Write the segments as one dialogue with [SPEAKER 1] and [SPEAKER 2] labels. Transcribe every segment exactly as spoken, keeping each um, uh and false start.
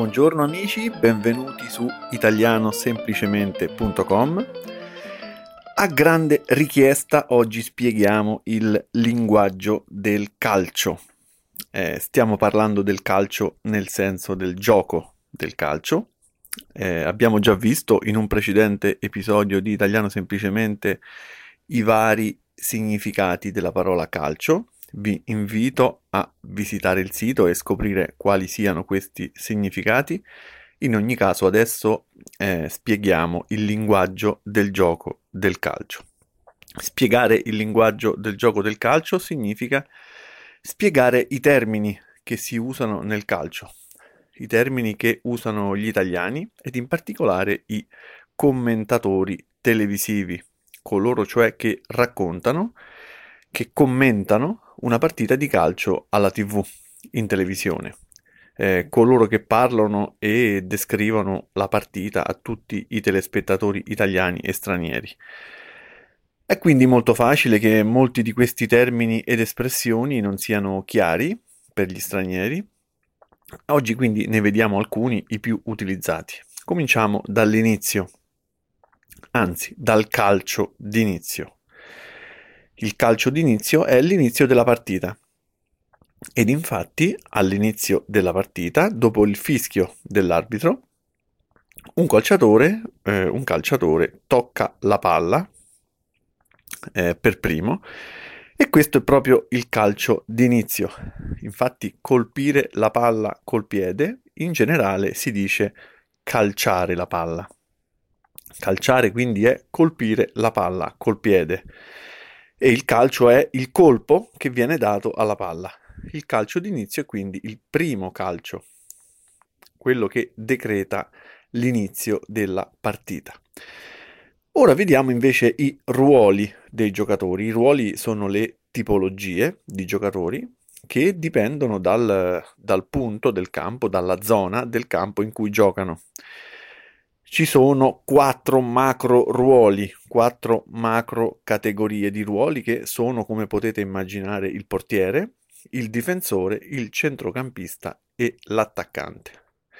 [SPEAKER 1] Buongiorno amici, benvenuti su italiano semplicemente punto com. A grande richiesta oggi spieghiamo il linguaggio del calcio. Eh, stiamo parlando del calcio nel senso del gioco del calcio. Eh, abbiamo già visto in un precedente episodio di Italiano Semplicemente i vari significati della parola calcio. Vi invito a visitare il sito e scoprire quali siano questi significati. In ogni caso adesso eh, spieghiamo il linguaggio del gioco del calcio. Spiegare il linguaggio del gioco del calcio significa spiegare i termini che si usano nel calcio, i termini che usano gli italiani ed in particolare i commentatori televisivi, coloro cioè che raccontano, che commentano una partita di calcio alla tivù, in televisione. Eh, coloro che parlano e descrivono la partita a tutti i telespettatori italiani e stranieri. È quindi molto facile che molti di questi termini ed espressioni non siano chiari per gli stranieri. Oggi quindi ne vediamo alcuni, i più utilizzati. Cominciamo dall'inizio, anzi dal calcio d'inizio. Il calcio d'inizio è l'inizio della partita. Ed infatti, all'inizio della partita, dopo il fischio dell'arbitro, un calciatore, eh, un calciatore tocca la palla eh, per primo, e questo è proprio il calcio d'inizio. Infatti, colpire la palla col piede, in generale si dice calciare la palla. Calciare quindi è colpire la palla col piede. E il calcio è il colpo che viene dato alla palla. Il calcio d'inizio è quindi il primo calcio, quello che decreta l'inizio della partita. Ora vediamo invece i ruoli dei giocatori. I ruoli sono le tipologie di giocatori che dipendono dal, dal punto del campo, dalla zona del campo in cui giocano. Ci sono quattro macro ruoli, quattro macro categorie di ruoli che sono, come potete immaginare, il portiere, il difensore, il centrocampista e l'attaccante.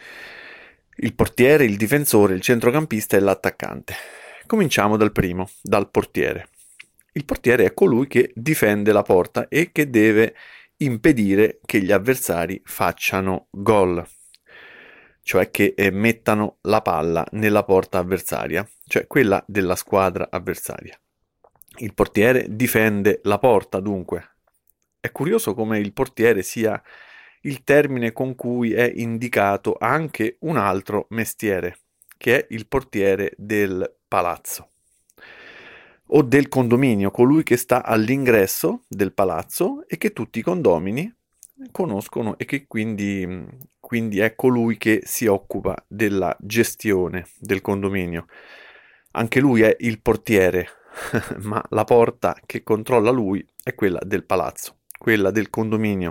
[SPEAKER 1] Il portiere, il difensore, il centrocampista e l'attaccante. Cominciamo dal primo, dal portiere. Il portiere è colui che difende la porta e che deve impedire che gli avversari facciano gol, cioè che eh, mettano la palla nella porta avversaria, cioè quella della squadra avversaria. Il portiere difende la porta, dunque. È curioso come il portiere sia il termine con cui è indicato anche un altro mestiere, che è il portiere del palazzo o del condominio, colui che sta all'ingresso del palazzo e che tutti i condomini conoscono e che quindi, quindi è colui che si occupa della gestione del condominio. Anche lui è il portiere, ma la porta che controlla lui è quella del palazzo, quella del condominio.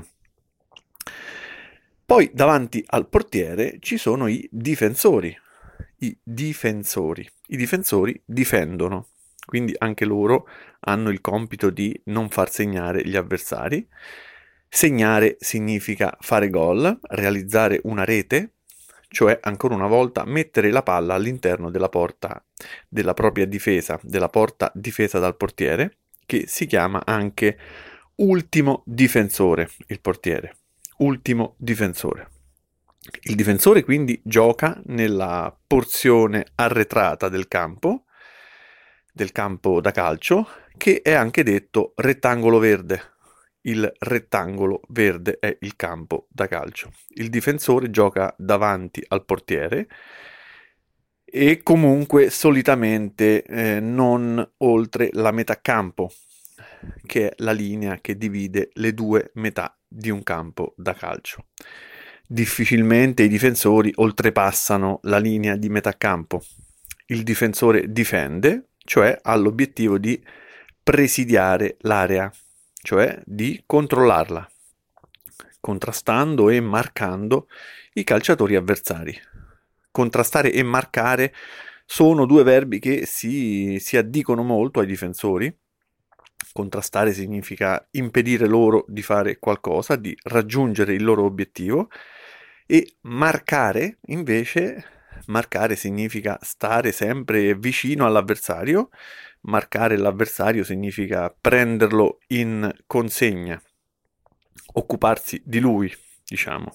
[SPEAKER 1] Poi davanti al portiere ci sono i difensori. I difensori. I difensori difendono, quindi anche loro hanno il compito di non far segnare gli avversari. Segnare significa fare gol, realizzare una rete, cioè ancora una volta mettere la palla all'interno della porta della propria difesa, della porta difesa dal portiere, che si chiama anche ultimo difensore, il portiere. Ultimo difensore. Il difensore quindi gioca nella porzione arretrata del campo, del campo da calcio, che è anche detto rettangolo verde. Il rettangolo verde è il campo da calcio. Il difensore gioca davanti al portiere e comunque solitamente eh, non oltre la metà campo, che è la linea che divide le due metà di un campo da calcio. Difficilmente i difensori oltrepassano la linea di metà campo. Il difensore difende, cioè ha l'obiettivo di presidiare l'area, cioè di controllarla, contrastando e marcando i calciatori avversari. Contrastare e marcare sono due verbi che si, si addicono molto ai difensori. Contrastare significa impedire loro di fare qualcosa, di raggiungere il loro obiettivo, E marcare, invece, marcare significa stare sempre vicino all'avversario. Marcare l'avversario significa prenderlo in consegna, occuparsi di lui, diciamo.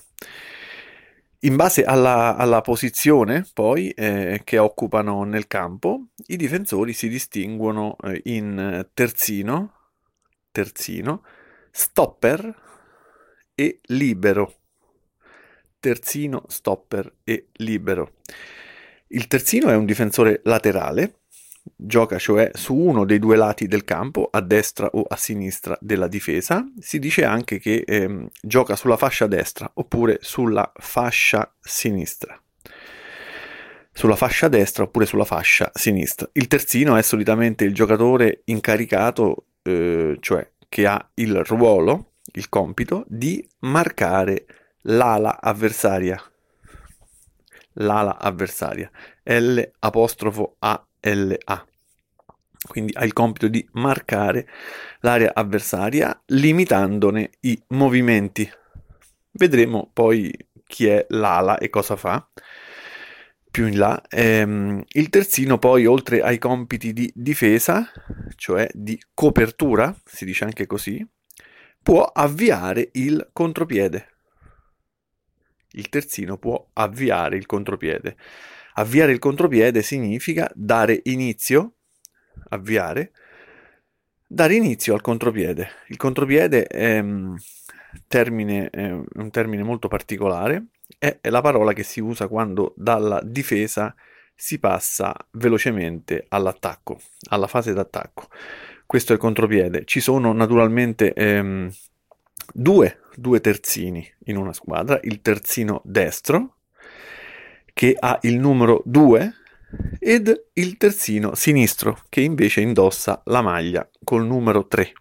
[SPEAKER 1] In base alla, alla posizione, poi, eh, che occupano nel campo, i difensori si distinguono eh, in terzino, terzino, stopper e libero. Terzino, stopper e libero. Il terzino è un difensore laterale, gioca cioè su uno dei due lati del campo, a destra o a sinistra della difesa. Si dice anche che ehm, gioca sulla fascia destra oppure sulla fascia sinistra. Sulla fascia destra oppure sulla fascia sinistra. Il terzino è solitamente il giocatore incaricato, eh, cioè che ha il ruolo, il compito di marcare l'ala avversaria. L'ala avversaria. L apostrofo A L A. Quindi ha il compito di marcare l'area avversaria limitandone i movimenti. Vedremo poi chi è l'ala e cosa fa più in là. Ehm, il terzino poi, oltre ai compiti di difesa, cioè di copertura, si dice anche così, può avviare il contropiede. Il terzino può avviare il contropiede. Avviare il contropiede significa dare inizio, avviare, dare inizio al contropiede. Il contropiede è un termine, è un termine molto particolare, è la parola che si usa quando dalla difesa si passa velocemente all'attacco, alla fase d'attacco. Questo è il contropiede. Ci sono naturalmente ehm, due, due terzini in una squadra, il terzino destro che ha il numero due ed il terzino sinistro che invece indossa la maglia col numero tre.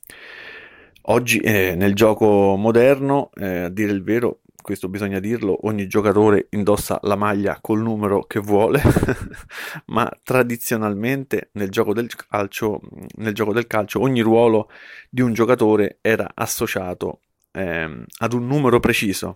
[SPEAKER 1] Oggi eh, nel gioco moderno, eh, a dire il vero, questo bisogna dirlo, ogni giocatore indossa la maglia col numero che vuole, ma tradizionalmente nel gioco del calcio, nel gioco del calcio ogni ruolo di un giocatore era associato ehm, ad un numero preciso.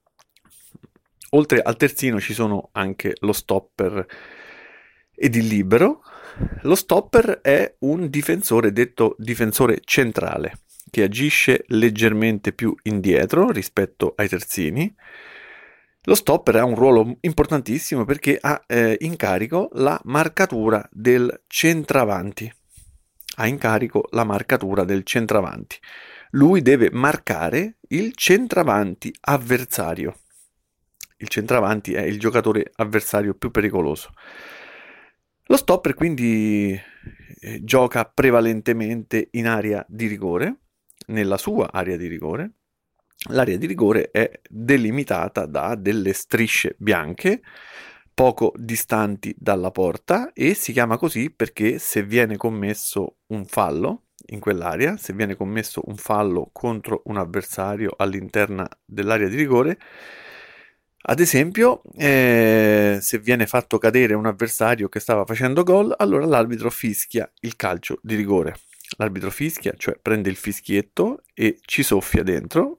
[SPEAKER 1] Oltre al terzino ci sono anche lo stopper ed il libero. Lo stopper è un difensore detto difensore centrale, che agisce leggermente più indietro rispetto ai terzini. Lo stopper ha un ruolo importantissimo perché ha eh, in carico la marcatura del centravanti. Ha in carico la marcatura del centravanti. Lui deve marcare il centravanti avversario. Il centravanti è il giocatore avversario più pericoloso. Lo stopper quindi eh, gioca prevalentemente in area di rigore, nella sua area di rigore. L'area di rigore è delimitata da delle strisce bianche poco distanti dalla porta e si chiama così perché se viene commesso un fallo in quell'area, se viene commesso un fallo contro un avversario all'interno dell'area di rigore, ad esempio, eh, se viene fatto cadere un avversario che stava facendo gol, allora l'arbitro fischia il calcio di rigore. L'arbitro fischia, cioè prende il fischietto e ci soffia dentro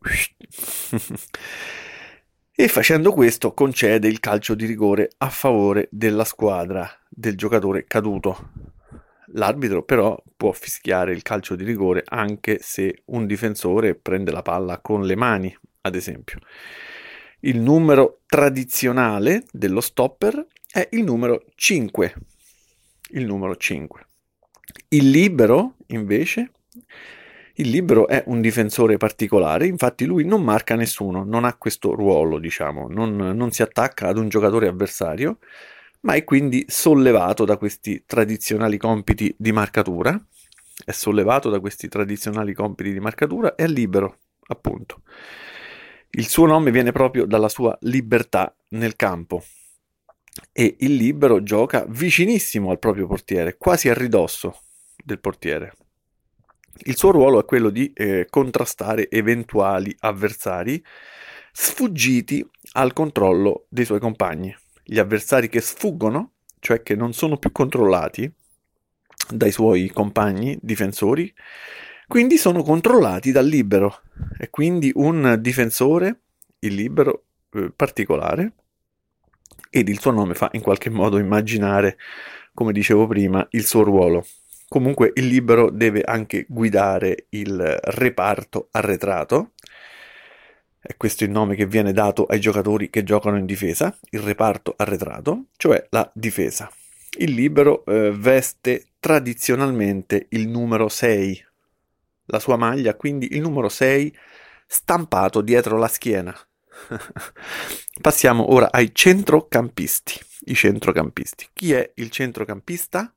[SPEAKER 1] e facendo questo concede il calcio di rigore a favore della squadra del giocatore caduto. L'arbitro però può fischiare il calcio di rigore anche se un difensore prende la palla con le mani, ad esempio. Il numero tradizionale dello stopper è il numero cinque. Il numero cinque. Il libero, invece, il libero è un difensore particolare, infatti lui non marca nessuno, non ha questo ruolo, diciamo, non, non si attacca ad un giocatore avversario, ma è quindi sollevato da questi tradizionali compiti di marcatura, è sollevato da questi tradizionali compiti di marcatura e è libero, appunto. Il suo nome viene proprio dalla sua libertà nel campo e il libero gioca vicinissimo al proprio portiere, quasi a ridosso del portiere. Il suo ruolo è quello di eh, contrastare eventuali avversari sfuggiti al controllo dei suoi compagni. Gli avversari che sfuggono, cioè che non sono più controllati dai suoi compagni difensori, quindi sono controllati dal libero e quindi un difensore, il libero, eh, particolare ed il suo nome fa in qualche modo immaginare, come dicevo prima, il suo ruolo. Comunque il libero deve anche guidare il reparto arretrato. È questo il nome che viene dato ai giocatori che giocano in difesa, il reparto arretrato, cioè la difesa. Il libero eh, veste tradizionalmente il numero sei, la sua maglia, quindi il numero sei stampato dietro la schiena. Passiamo ora ai centrocampisti. I centrocampisti. Chi è il centrocampista?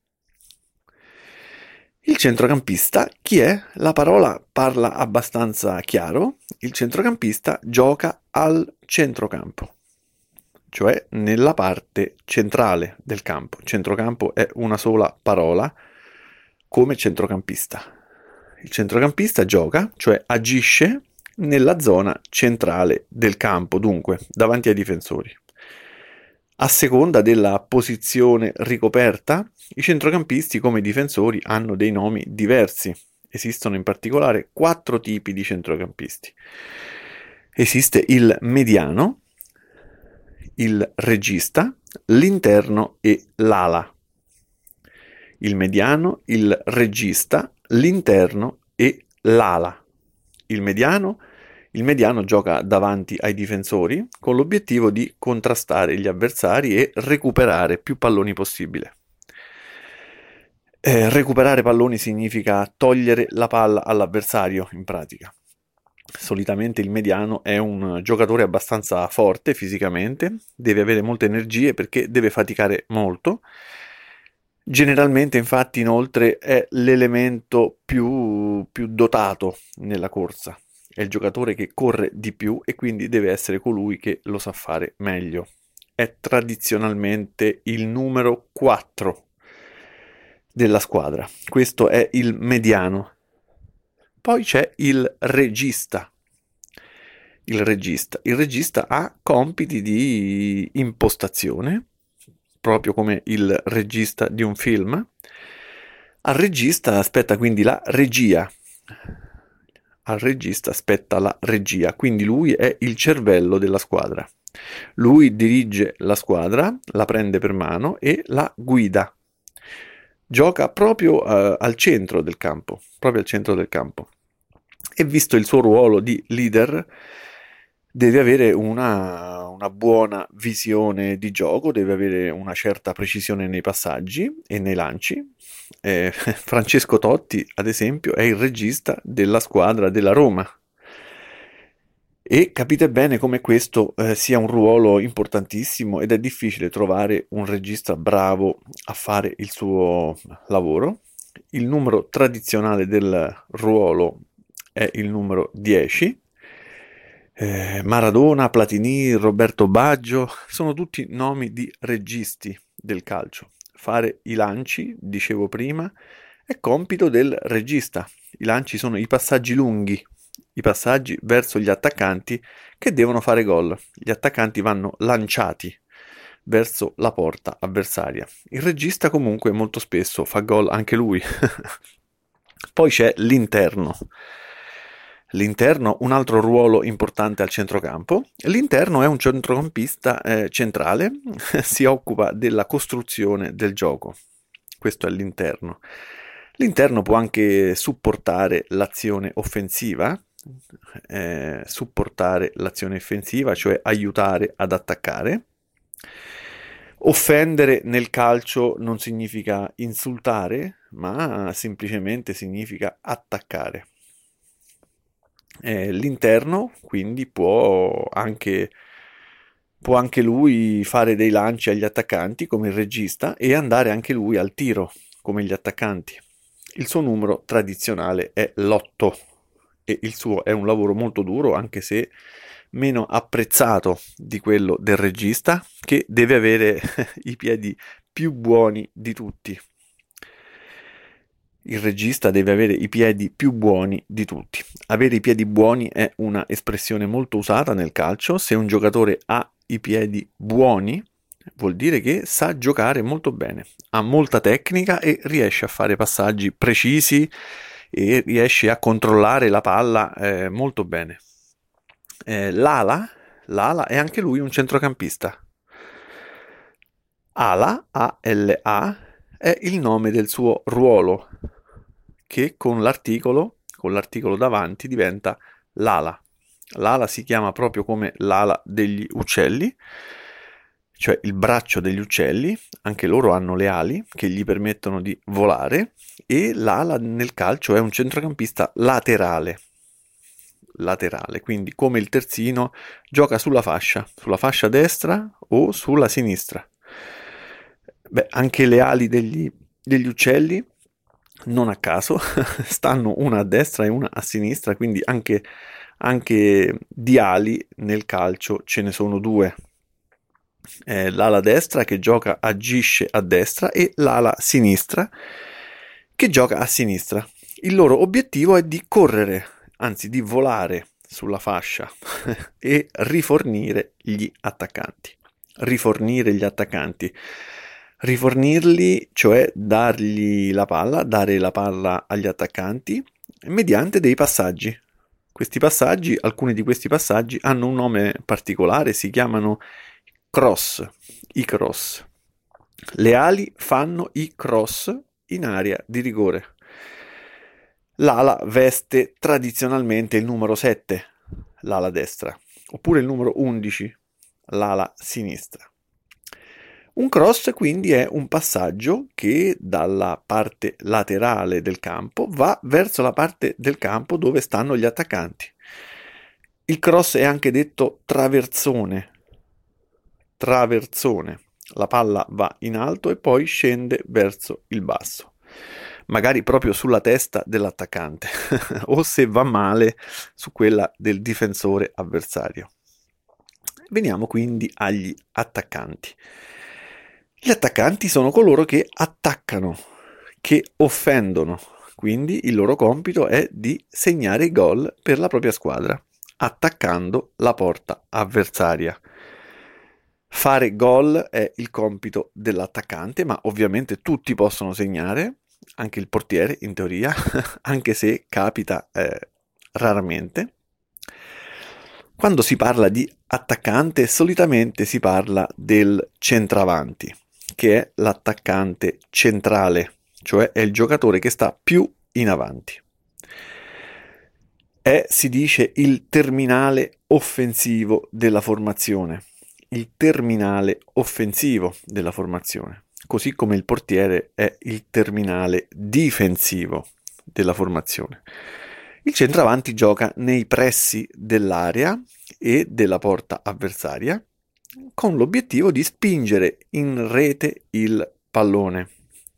[SPEAKER 1] Il centrocampista, chi è? La parola parla abbastanza chiaro. Il centrocampista gioca al centrocampo, cioè nella parte centrale del campo. Centrocampo è una sola parola come centrocampista. Il centrocampista gioca, cioè agisce nella zona centrale del campo, dunque davanti ai difensori. A seconda della posizione ricoperta, i centrocampisti come i difensori hanno dei nomi diversi. Esistono in particolare quattro tipi di centrocampisti. Esiste il mediano, il regista, l'interno e l'ala. Il mediano, il regista, l'interno e l'ala. Il mediano, il mediano gioca davanti ai difensori con l'obiettivo di contrastare gli avversari e recuperare più palloni possibile. Eh, recuperare palloni significa togliere la palla all'avversario, in pratica. Solitamente il mediano è un giocatore abbastanza forte fisicamente, deve avere molte energie perché deve faticare molto. Generalmente, infatti, inoltre, è l'elemento più, più dotato nella corsa. È il giocatore che corre di più e quindi deve essere colui che lo sa fare meglio. È tradizionalmente il numero quattro della squadra. Questo è il mediano. Poi c'è il regista. Il regista. Il regista ha compiti di impostazione, proprio come il regista di un film. Al regista aspetta quindi la regia. Al regista aspetta la regia, quindi lui è il cervello della squadra. Lui dirige la squadra, la prende per mano e la guida. Gioca proprio uh, al centro del campo, proprio al centro del campo. E visto il suo ruolo di leader, deve avere una, una buona visione di gioco, deve avere una certa precisione nei passaggi e nei lanci. Eh, Francesco Totti, ad esempio, è il regista della squadra della Roma. E capite bene come questo eh, sia un ruolo importantissimo ed è difficile trovare un regista bravo a fare il suo lavoro. Il numero tradizionale del ruolo è il numero dieci. Eh, Maradona, Platini, Roberto Baggio sono tutti nomi di registi del calcio. Fare i lanci, dicevo prima, è compito del regista. I lanci sono i passaggi lunghi, i passaggi verso gli attaccanti che devono fare gol. Gli attaccanti vanno lanciati verso la porta avversaria. Il regista comunque molto spesso fa gol anche lui. Poi c'è l'interno. L'interno, un altro ruolo importante al centrocampo. L'interno è un centrocampista eh, centrale, si occupa della costruzione del gioco. Questo è l'interno. L'interno può anche supportare l'azione offensiva, eh, supportare l'azione offensiva, cioè aiutare ad attaccare. Offendere nel calcio non significa insultare, ma semplicemente significa attaccare. Eh, l'interno quindi può anche, può anche lui fare dei lanci agli attaccanti come il regista e andare anche lui al tiro come gli attaccanti. Il suo numero tradizionale è l'otto e il suo è un lavoro molto duro, anche se meno apprezzato di quello del regista, che deve avere i piedi più buoni di tutti. Il regista deve avere i piedi più buoni di tutti. Avere i piedi buoni è una espressione molto usata nel calcio. Se un giocatore ha i piedi buoni, vuol dire che sa giocare molto bene, ha molta tecnica e riesce a fare passaggi precisi e riesce a controllare la palla eh, molto bene. Eh, l'ala, L'ala è anche lui un centrocampista. Ala, A L A, è il nome del suo ruolo, che con l'articolo, con l'articolo davanti diventa l'ala. L'ala si chiama proprio come l'ala degli uccelli, cioè il braccio degli uccelli. Anche loro hanno le ali che gli permettono di volare, e l'ala nel calcio è un centrocampista laterale. Laterale, quindi come il terzino gioca sulla fascia, sulla fascia destra o sulla sinistra. Beh, anche le ali degli, degli uccelli, non a caso, stanno una a destra e una a sinistra, quindi anche, anche di ali nel calcio ce ne sono due. Eh, l'ala destra che gioca, agisce a destra, e l'ala sinistra che gioca a sinistra. Il loro obiettivo è di correre, anzi di volare sulla fascia e rifornire gli attaccanti. Rifornire gli attaccanti. Rifornirli, cioè dargli la palla, dare la palla agli attaccanti mediante dei passaggi. Questi passaggi, alcuni di questi passaggi hanno un nome particolare, si chiamano cross, i cross. Le ali fanno i cross in area di rigore. L'ala veste tradizionalmente il numero sette, l'ala destra, oppure il numero undici, l'ala sinistra. Un cross quindi è un passaggio che dalla parte laterale del campo va verso la parte del campo dove stanno gli attaccanti. Il cross è anche detto traversone. Traversone. La palla va in alto e poi scende verso il basso, magari proprio sulla testa dell'attaccante o, se va male, su quella del difensore avversario. Veniamo quindi agli attaccanti. Gli attaccanti sono coloro che attaccano, che offendono, quindi il loro compito è di segnare i gol per la propria squadra, attaccando la porta avversaria. Fare gol è il compito dell'attaccante, ma ovviamente tutti possono segnare, anche il portiere in teoria, anche se capita eh, raramente. Quando si parla di attaccante, solitamente si parla del centravanti, che è l'attaccante centrale, cioè è il giocatore che sta più in avanti. È, si dice, il terminale offensivo della formazione. Il terminale offensivo della formazione, così come il portiere è il terminale difensivo della formazione. Il centravanti gioca nei pressi dell'area e della porta avversaria con l'obiettivo di spingere in rete il pallone.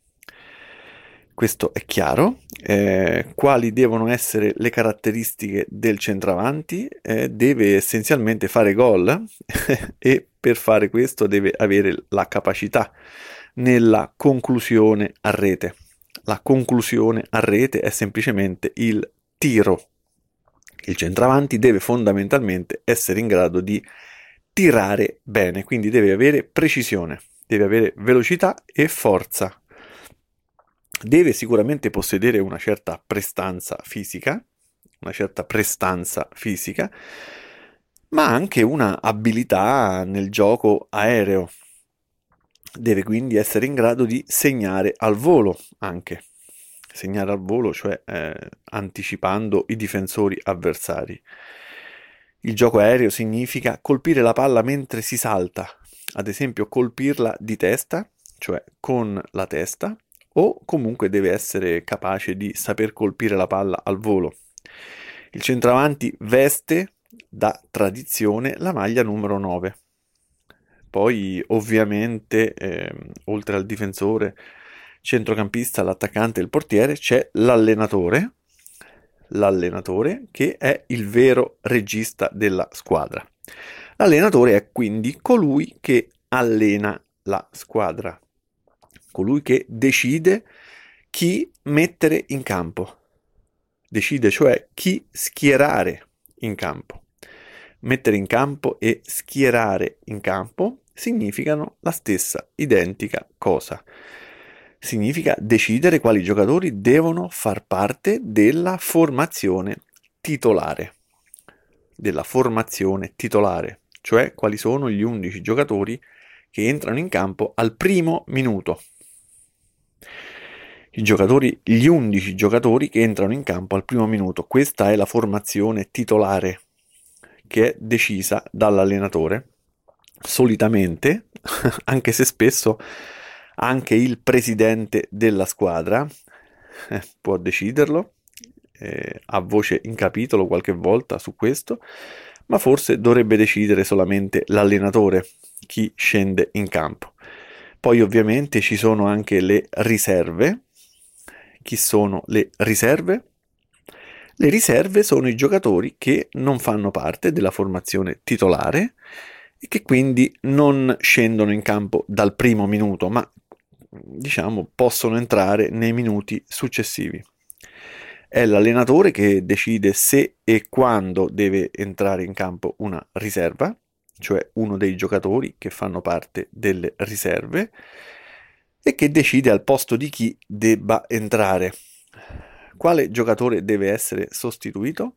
[SPEAKER 1] Questo è chiaro. Eh, quali devono essere le caratteristiche del centravanti? Eh, deve essenzialmente fare gol e per fare questo deve avere la capacità nella conclusione a rete. La conclusione a rete è semplicemente il tiro. Il centravanti deve fondamentalmente essere in grado di tirare bene, quindi deve avere precisione, deve avere velocità e forza. Deve sicuramente possedere una certa prestanza fisica, una certa prestanza fisica, ma anche una abilità nel gioco aereo. Deve quindi essere in grado di segnare al volo anche. Segnare al volo, cioè eh, anticipando i difensori avversari. Il gioco aereo significa colpire la palla mentre si salta, ad esempio colpirla di testa, cioè con la testa, o comunque deve essere capace di saper colpire la palla al volo. Il centravanti veste da tradizione la maglia numero nove. Poi ovviamente eh, oltre al difensore, centrocampista, l'attaccante e il portiere c'è l'allenatore, l'allenatore che è il vero regista della squadra. L'allenatore è quindi colui che allena la squadra, colui che decide chi mettere in campo, decide cioè chi schierare in campo. Mettere in campo e schierare in campo significano la stessa identica cosa. Significa decidere quali giocatori devono far parte della formazione titolare. Della formazione titolare. cioè quali sono gli undici giocatori che entrano in campo al primo minuto. I giocatori, gli undici giocatori che entrano in campo al primo minuto. Questa è la formazione titolare che è decisa dall'allenatore, solitamente, anche se spesso anche il presidente della squadra eh, può deciderlo, eh, ha voce in capitolo qualche volta su questo, ma forse dovrebbe decidere solamente l'allenatore chi scende in campo. Poi ovviamente ci sono anche le riserve. Chi sono le riserve? Le riserve sono i giocatori che non fanno parte della formazione titolare e che quindi non scendono in campo dal primo minuto, ma diciamo possono entrare nei minuti successivi. È l'allenatore che decide se e quando deve entrare in campo una riserva, cioè uno dei giocatori che fanno parte delle riserve, e che decide al posto di chi debba entrare. Quale giocatore deve essere sostituito?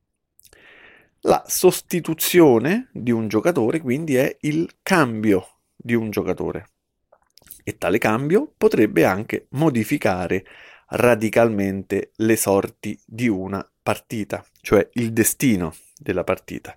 [SPEAKER 1] La sostituzione di un giocatore quindi è il cambio di un giocatore e tale cambio potrebbe anche modificare radicalmente le sorti di una partita, cioè il destino della partita.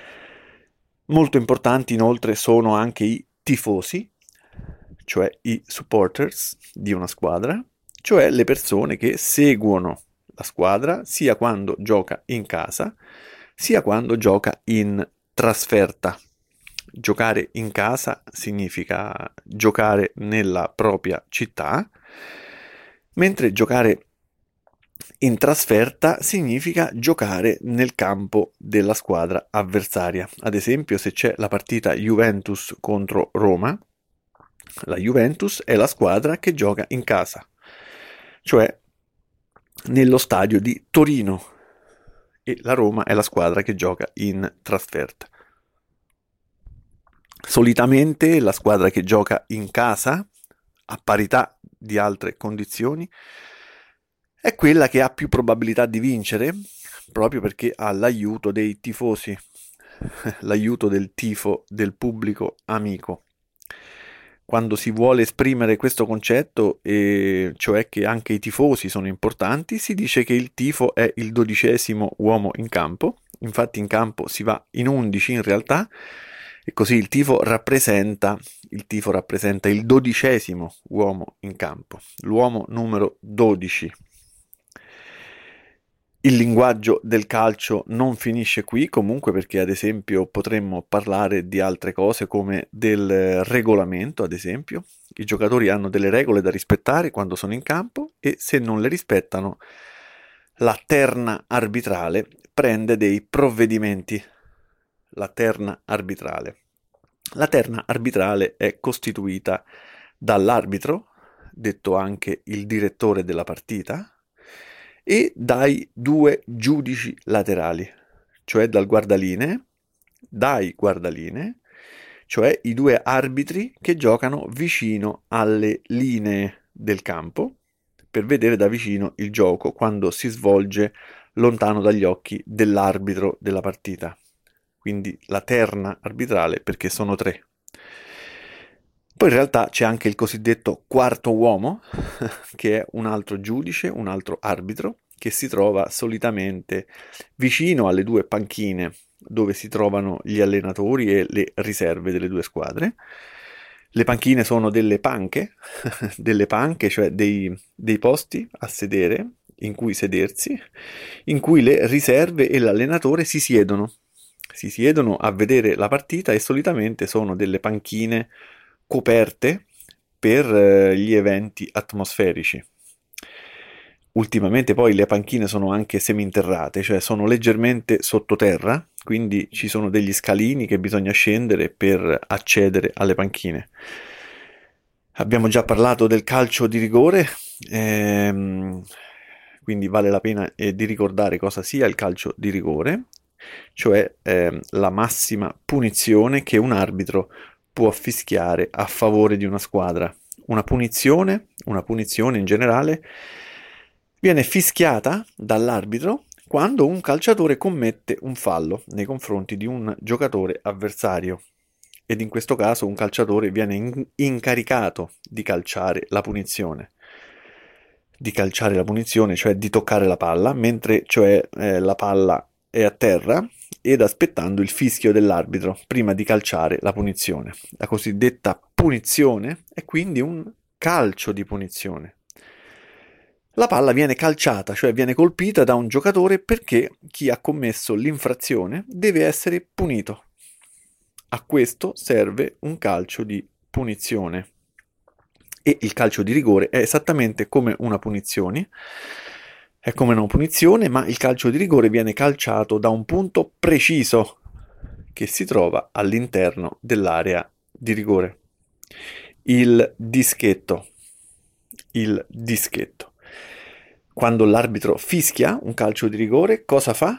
[SPEAKER 1] Molto importanti inoltre sono anche i tifosi, cioè i supporters di una squadra, cioè le persone che seguono la squadra sia quando gioca in casa, sia quando gioca in trasferta. Giocare in casa significa giocare nella propria città, mentre giocare in trasferta significa giocare nel campo della squadra avversaria. Ad esempio, se c'è la partita Juventus contro Roma, la Juventus è la squadra che gioca in casa, cioè nello stadio di Torino, e la Roma è la squadra che gioca in trasferta. Solitamente la squadra che gioca in casa, a parità di altre condizioni, è quella che ha più probabilità di vincere, proprio perché ha l'aiuto dei tifosi, l'aiuto del tifo del pubblico amico. Quando si vuole esprimere questo concetto, e cioè che anche i tifosi sono importanti, si dice che il tifo è il dodicesimo uomo in campo. Infatti in campo si va in undici in realtà, e così il tifo rappresenta, il tifo rappresenta il dodicesimo uomo in campo, l'uomo numero dodici. Il linguaggio del calcio non finisce qui, comunque, perché ad esempio potremmo parlare di altre cose come del regolamento, ad esempio. I giocatori hanno delle regole da rispettare quando sono in campo e se non le rispettano la terna arbitrale prende dei provvedimenti. La terna arbitrale. La terna arbitrale è costituita dall'arbitro, detto anche il direttore della partita, e dai due giudici laterali, cioè dal guardalinee, dai guardalinee, cioè i due arbitri che giocano vicino alle linee del campo per vedere da vicino il gioco quando si svolge lontano dagli occhi dell'arbitro della partita. Quindi la terna arbitrale, perché sono tre. Poi in realtà c'è anche il cosiddetto quarto uomo, che è un altro giudice, un altro arbitro, che si trova solitamente vicino alle due panchine dove si trovano gli allenatori e le riserve delle due squadre. Le panchine sono delle panche, delle panche, cioè dei, dei posti a sedere, in cui sedersi, in cui le riserve e l'allenatore si siedono. Si siedono a vedere la partita e solitamente sono delle panchine coperte per eh, gli eventi atmosferici. Ultimamente poi le panchine sono anche seminterrate, cioè sono leggermente sottoterra, quindi ci sono degli scalini che bisogna scendere per accedere alle panchine. Abbiamo già parlato del calcio di rigore, ehm, quindi vale la pena eh, di ricordare cosa sia il calcio di rigore, cioè ehm, la massima punizione che un arbitro può fischiare a favore di una squadra. Una punizione, una punizione in generale, viene fischiata dall'arbitro quando un calciatore commette un fallo nei confronti di un giocatore avversario. Ed in questo caso un calciatore viene in- incaricato di calciare la punizione. Di calciare la punizione, cioè di toccare la palla, mentre cioè eh, la palla è a terra ed aspettando il fischio dell'arbitro prima di calciare la punizione. La cosiddetta punizione è quindi un calcio di punizione. La palla viene calciata, cioè viene colpita da un giocatore perché chi ha commesso l'infrazione deve essere punito. A questo serve un calcio di punizione. E il calcio di rigore è esattamente come una punizione, è come una punizione, ma il calcio di rigore viene calciato da un punto preciso che si trova all'interno dell'area di rigore. Il dischetto. Il dischetto. Quando l'arbitro fischia un calcio di rigore, cosa fa?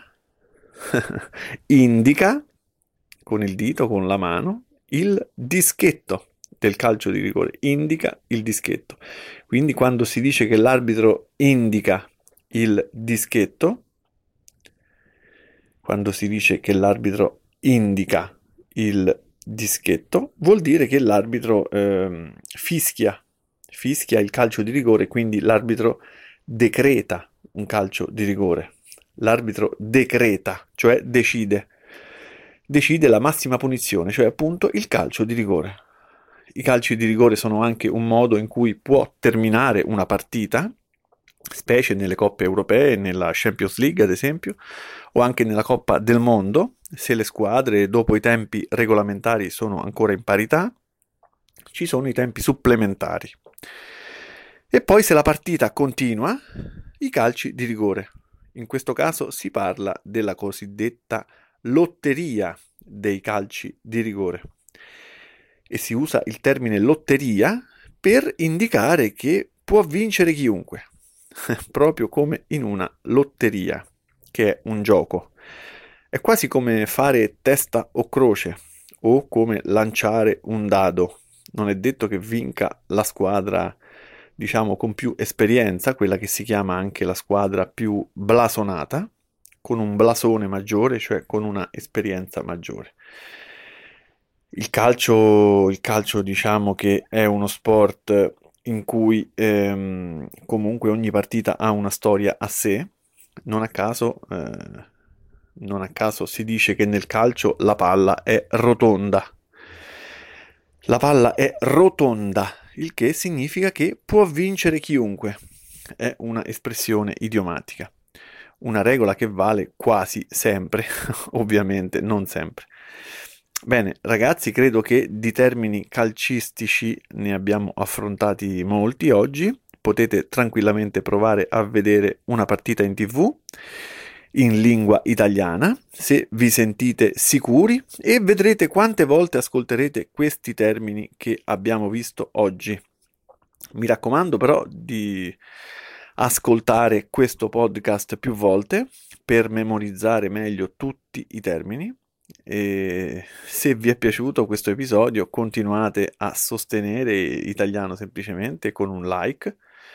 [SPEAKER 1] Indica con il dito, con la mano, il dischetto del calcio di rigore, indica il dischetto. Quindi quando si dice che l'arbitro indica il dischetto, quando si dice che l'arbitro indica il dischetto, vuol dire che l'arbitro eh, fischia, fischia il calcio di rigore, quindi l'arbitro decreta un calcio di rigore. L'arbitro decreta, cioè decide, decide la massima punizione, cioè appunto il calcio di rigore. I calci di rigore sono anche un modo in cui può terminare una partita, specie nelle coppe europee, nella Champions League ad esempio, o anche nella Coppa del Mondo, se le squadre dopo i tempi regolamentari sono ancora in parità, ci sono i tempi supplementari. E poi se la partita continua, i calci di rigore. In questo caso si parla della cosiddetta lotteria dei calci di rigore. E si usa il termine lotteria per indicare che può vincere chiunque, proprio come in una lotteria, che è un gioco. È quasi come fare testa o croce, o come lanciare un dado. Non è detto che vinca la squadra, diciamo, con più esperienza, quella che si chiama anche la squadra più blasonata, con un blasone maggiore, cioè con una esperienza maggiore. Il calcio, il calcio diciamo che è uno sport in cui ehm, comunque ogni partita ha una storia a sé. Non a caso, eh, non a caso si dice che nel calcio la palla è rotonda. La palla è rotonda, il che significa che può vincere chiunque. È una espressione idiomatica. Una regola che vale quasi sempre, ovviamente non sempre. Bene, ragazzi, credo che di termini calcistici ne abbiamo affrontati molti oggi. Potete tranquillamente provare a vedere una partita in tivù in lingua italiana, se vi sentite sicuri, e vedrete quante volte ascolterete questi termini che abbiamo visto oggi. Mi raccomando però di ascoltare questo podcast più volte per memorizzare meglio tutti i termini. E se vi è piaciuto questo episodio, continuate a sostenere Italiano semplicemente con un like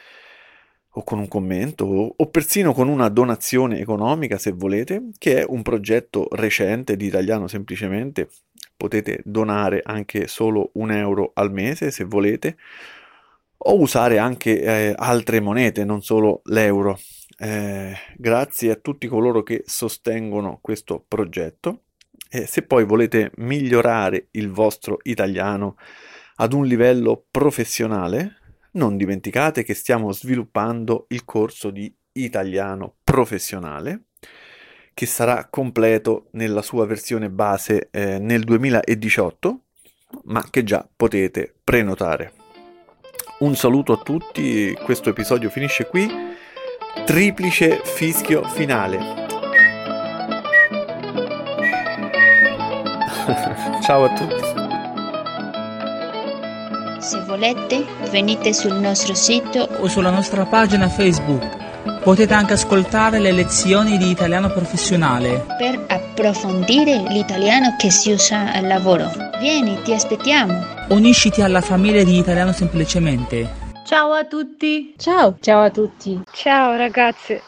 [SPEAKER 1] o con un commento o, o persino con una donazione economica, se volete, che è un progetto recente di Italiano semplicemente. Potete donare anche solo un euro al mese se volete, o usare anche eh, altre monete, non solo l'euro. Eh, grazie a tutti coloro che sostengono questo progetto. E se poi volete migliorare il vostro italiano ad un livello professionale, non dimenticate che stiamo sviluppando il corso di italiano professionale, che sarà completo nella sua versione base eh, nel duemiladiciotto, ma che già potete prenotare. Un saluto a tutti, questo episodio finisce qui. Triplice fischio finale. Ciao a tutti.
[SPEAKER 2] Se volete, venite sul nostro sito
[SPEAKER 3] o sulla nostra pagina Facebook. Potete anche ascoltare le lezioni di italiano professionale
[SPEAKER 2] per approfondire l'italiano che si usa al lavoro. Vieni, ti aspettiamo.
[SPEAKER 3] Unisciti alla famiglia di Italiano semplicemente.
[SPEAKER 4] Ciao a tutti.
[SPEAKER 5] Ciao. Ciao a tutti.
[SPEAKER 4] Ciao ragazze.